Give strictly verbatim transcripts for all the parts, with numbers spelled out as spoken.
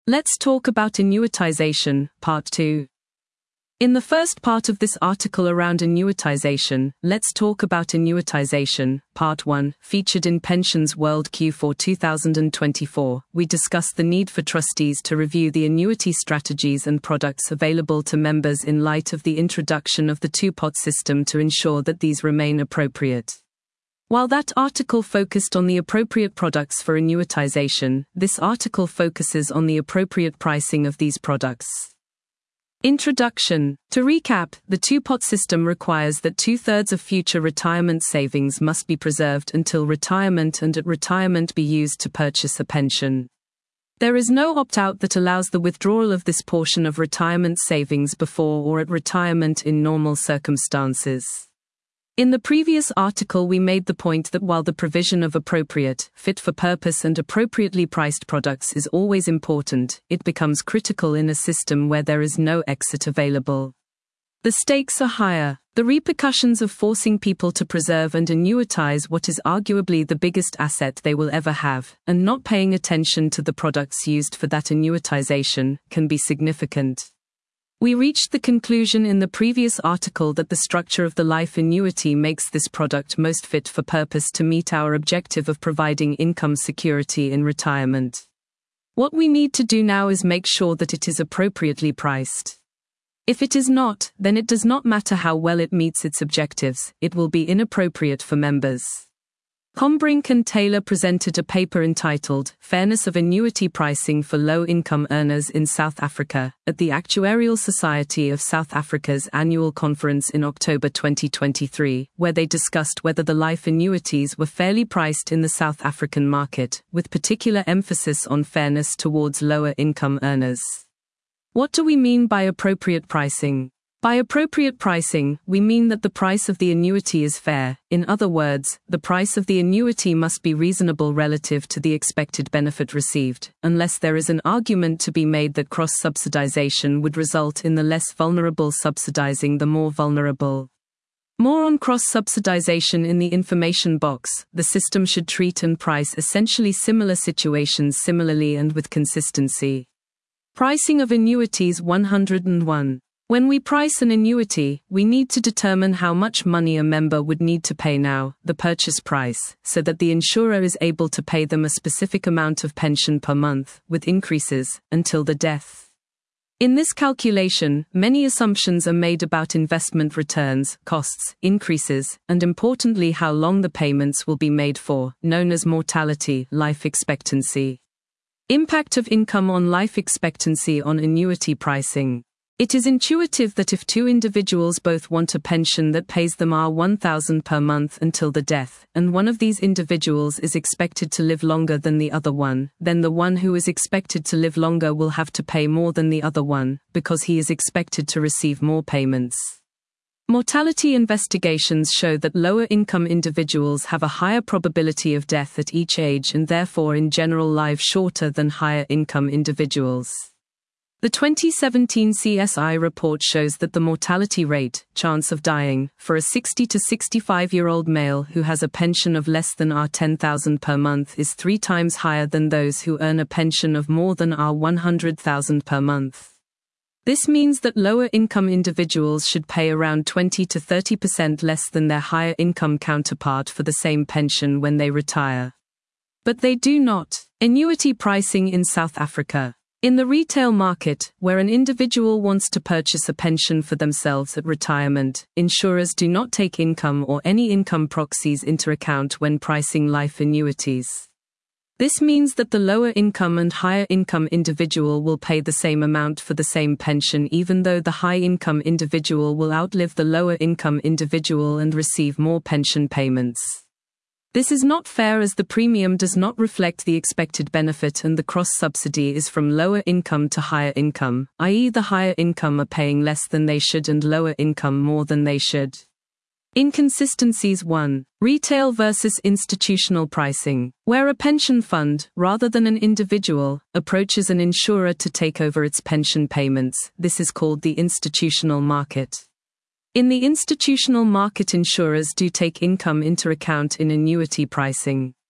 Let's talk about annuitization, part two. In the first part of this article around annuitization, let's talk about annuitization, part one, featured in Pensions World Q four two thousand twenty-four. We discussed the need for trustees to review the annuity strategies and products available to members in light of the introduction of the two-pot system to ensure that these remain appropriate. While that article focused on the appropriate products for annuitization, this article focuses on the appropriate pricing of these products. Introduction. To recap, the two-pot system requires that two-thirds of future retirement savings must be preserved until retirement and at retirement be used to purchase a pension. There is no opt-out that allows the withdrawal of this portion of retirement savings before or at retirement in normal circumstances. In the previous article we made the point that while the provision of appropriate, fit-for-purpose and appropriately priced products is always important, it becomes critical in a system where there is no exit available. The stakes are higher. The repercussions of forcing people to preserve and annuitize what is arguably the biggest asset they will ever have, and not paying attention to the products used for that annuitization, can be significant. We reached the conclusion in the previous article that the structure of the life annuity makes this product most fit for purpose to meet our objective of providing income security in retirement. What we need to do now is make sure that it is appropriately priced. If it is not, then it does not matter how well it meets its objectives, it will be inappropriate for members. Combrink and Taylor presented a paper entitled Fairness of Annuity Pricing for Low-Income Earners in South Africa at the Actuarial Society of South Africa's annual conference in October twenty twenty-three, where they discussed whether the life annuities were fairly priced in the South African market, with particular emphasis on fairness towards lower-income earners. What do we mean by appropriate pricing? By appropriate pricing, we mean that the price of the annuity is fair. In other words, the price of the annuity must be reasonable relative to the expected benefit received, unless there is an argument to be made that cross-subsidization would result in the less vulnerable subsidizing the more vulnerable. More on cross-subsidization in the information box. The system should treat and price essentially similar situations similarly and with consistency. Pricing of annuities one hundred and one. When we price an annuity, we need to determine how much money a member would need to pay now, the purchase price, so that the insurer is able to pay them a specific amount of pension per month, with increases, until the death. In this calculation, many assumptions are made about investment returns, costs, increases, and importantly how long the payments will be made for, known as mortality, life expectancy. Impact of income on life expectancy on annuity pricing. It is intuitive that if two individuals both want a pension that pays them one thousand dollars per month until the death, and one of these individuals is expected to live longer than the other one, then the one who is expected to live longer will have to pay more than the other one, because he is expected to receive more payments. Mortality investigations show that lower-income individuals have a higher probability of death at each age and therefore in general live shorter than higher-income individuals. The twenty seventeen C S I report shows that the mortality rate, chance of dying, for a sixty to sixty-five-year-old male who has a pension of less than ten thousand dollars per month is three times higher than those who earn a pension of more than one hundred thousand dollars per month. This means that lower-income individuals should pay around twenty to thirty percent less than their higher-income counterpart for the same pension when they retire. But they do not. Annuity pricing in South Africa. In the retail market, where an individual wants to purchase a pension for themselves at retirement, insurers do not take income or any income proxies into account when pricing life annuities. This means that the lower income and higher income individual will pay the same amount for the same pension even though the high income individual will outlive the lower income individual and receive more pension payments. This is not fair as the premium does not reflect the expected benefit and the cross-subsidy is from lower income to higher income, that is the higher income are paying less than they should and lower income more than they should. Inconsistencies one. Retail versus institutional pricing. Where a pension fund, rather than an individual, approaches an insurer to take over its pension payments, this is called the institutional market. In the institutional market, insurers do take income into account in annuity pricing.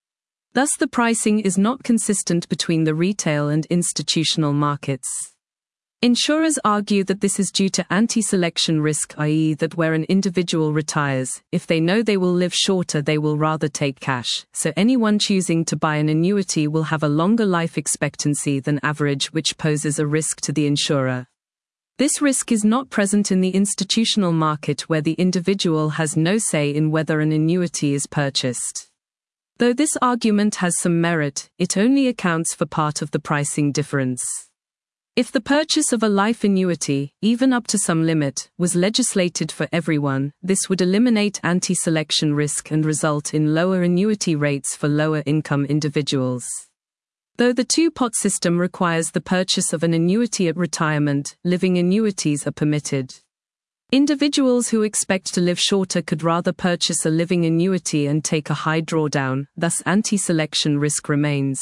Thus, the pricing is not consistent between the retail and institutional markets. Insurers argue that this is due to anti-selection risk, that is that where an individual retires, if they know they will live shorter they will rather take cash, so anyone choosing to buy an annuity will have a longer life expectancy than average, which poses a risk to the insurer. This risk is not present in the institutional market where the individual has no say in whether an annuity is purchased. Though this argument has some merit, it only accounts for part of the pricing difference. If the purchase of a life annuity, even up to some limit, was legislated for everyone, this would eliminate anti-selection risk and result in lower annuity rates for lower-income individuals. Though the two-pot system requires the purchase of an annuity at retirement, living annuities are permitted. Individuals who expect to live shorter could rather purchase a living annuity and take a high drawdown, thus anti-selection risk remains.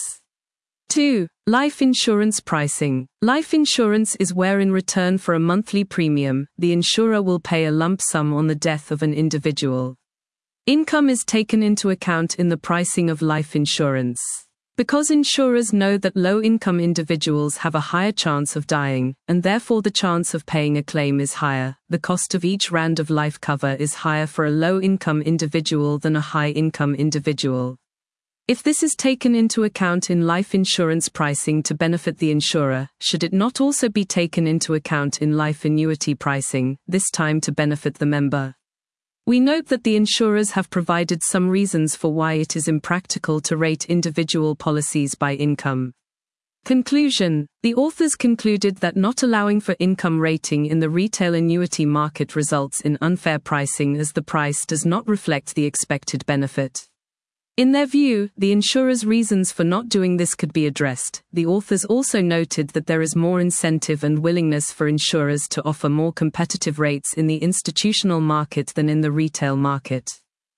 two. Life insurance pricing. Life insurance is where in return for a monthly premium, the insurer will pay a lump sum on the death of an individual. Income is taken into account in the pricing of life insurance. Because insurers know that low-income individuals have a higher chance of dying, and therefore the chance of paying a claim is higher, the cost of each rand of life cover is higher for a low-income individual than a high-income individual. If this is taken into account in life insurance pricing to benefit the insurer, should it not also be taken into account in life annuity pricing, this time to benefit the member? We note that the insurers have provided some reasons for why it is impractical to rate individual policies by income. Conclusion. The authors concluded that not allowing for income rating in the retail annuity market results in unfair pricing as the price does not reflect the expected benefit. In their view, the insurers' reasons for not doing this could be addressed. The authors also noted that there is more incentive and willingness for insurers to offer more competitive rates in the institutional market than in the retail market.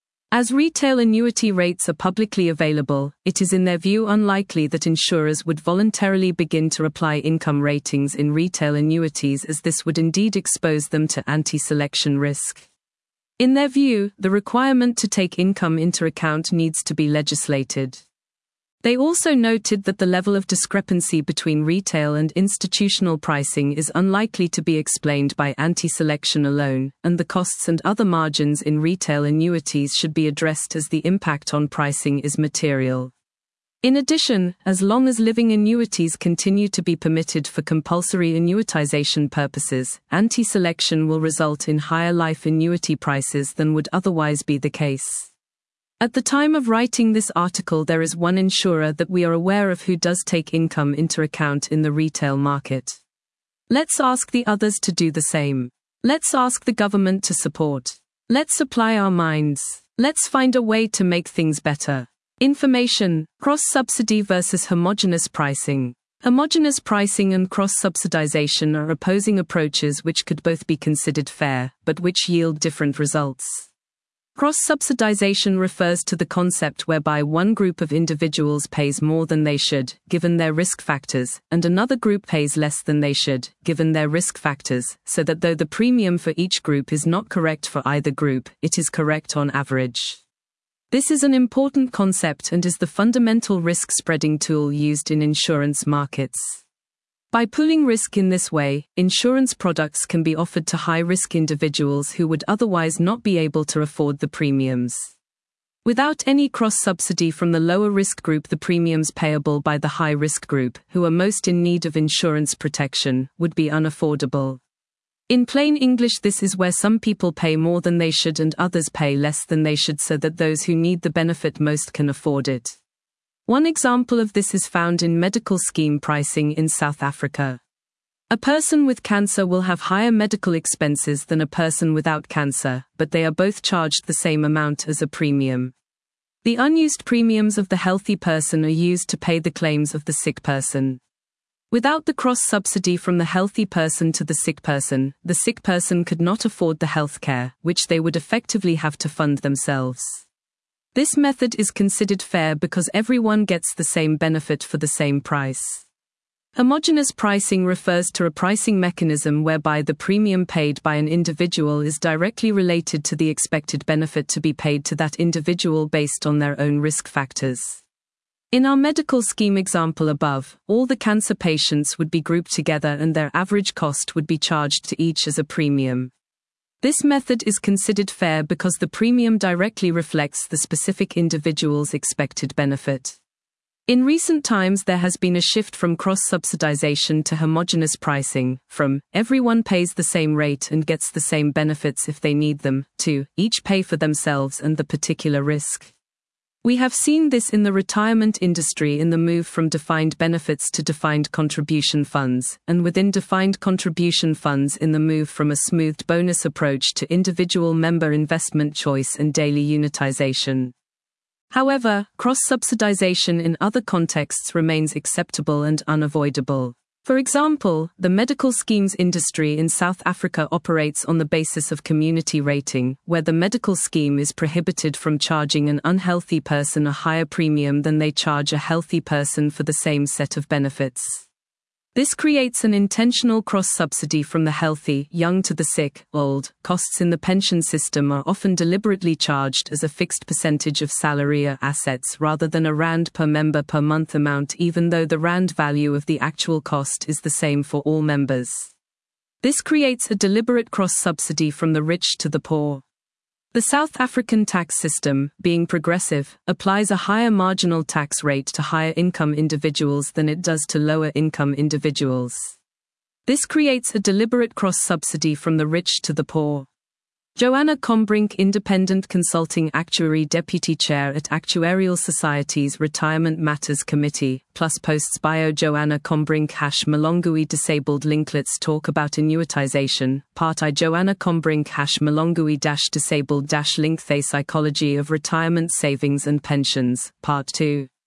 As retail annuity rates are publicly available, it is in their view unlikely that insurers would voluntarily begin to apply income ratings in retail annuities, as this would indeed expose them to anti-selection risk. In their view, the requirement to take income into account needs to be legislated. They also noted that the level of discrepancy between retail and institutional pricing is unlikely to be explained by anti-selection alone, and the costs and other margins in retail annuities should be addressed as the impact on pricing is material. In addition, as long as living annuities continue to be permitted for compulsory annuitization purposes, anti-selection will result in higher life annuity prices than would otherwise be the case. At the time of writing this article, there is one insurer that we are aware of who does take income into account in the retail market. Let's ask the others to do the same. Let's ask the government to support. Let's apply our minds. Let's find a way to make things better. Information: cross-subsidy versus homogeneous pricing. Homogeneous pricing and cross-subsidization are opposing approaches which could both be considered fair, but which yield different results. Cross-subsidization refers to the concept whereby one group of individuals pays more than they should, given their risk factors, and another group pays less than they should, given their risk factors, so that though the premium for each group is not correct for either group, it is correct on average. This is an important concept and is the fundamental risk-spreading tool used in insurance markets. By pooling risk in this way, insurance products can be offered to high-risk individuals who would otherwise not be able to afford the premiums. Without any cross-subsidy from the lower-risk group, the premiums payable by the high-risk group, who are most in need of insurance protection, would be unaffordable. In plain English, this is where some people pay more than they should and others pay less than they should, so that those who need the benefit most can afford it. One example of this is found in medical scheme pricing in South Africa. A person with cancer will have higher medical expenses than a person without cancer, but they are both charged the same amount as a premium. The unused premiums of the healthy person are used to pay the claims of the sick person. Without the cross-subsidy from the healthy person to the sick person, the sick person could not afford the health care, which they would effectively have to fund themselves. This method is considered fair because everyone gets the same benefit for the same price. Homogeneous pricing refers to a pricing mechanism whereby the premium paid by an individual is directly related to the expected benefit to be paid to that individual based on their own risk factors. In our medical scheme example above, all the cancer patients would be grouped together and their average cost would be charged to each as a premium. This method is considered fair because the premium directly reflects the specific individual's expected benefit. In recent times, there has been a shift from cross-subsidization to homogeneous pricing, from everyone pays the same rate and gets the same benefits if they need them, to each pay for themselves and the particular risk. We have seen this in the retirement industry in the move from defined benefits to defined contribution funds, and within defined contribution funds in the move from a smoothed bonus approach to individual member investment choice and daily unitization. However, cross-subsidization in other contexts remains acceptable and unavoidable. For example, the medical schemes industry in South Africa operates on the basis of community rating, where the medical scheme is prohibited from charging an unhealthy person a higher premium than they charge a healthy person for the same set of benefits. This creates an intentional cross-subsidy from the healthy, young to the sick, old. Costs in the pension system are often deliberately charged as a fixed percentage of salary or assets rather than a rand per member per month amount, even though the rand value of the actual cost is the same for all members. This creates a deliberate cross-subsidy from the rich to the poor. The South African tax system, being progressive, applies a higher marginal tax rate to higher income individuals than it does to lower income individuals. This creates a deliberate cross-subsidy from the rich to the poor. Joanna Combrink, Independent Consulting Actuary Deputy Chair at Actuarial Society's Retirement Matters Committee, plus posts bio Joanna Combrink hash Malongui Disabled Linklets talk about annuitization, part I Joanna Combrink hash Malongui dash Disabled dash Link They Psychology of Retirement Savings and Pensions, part two.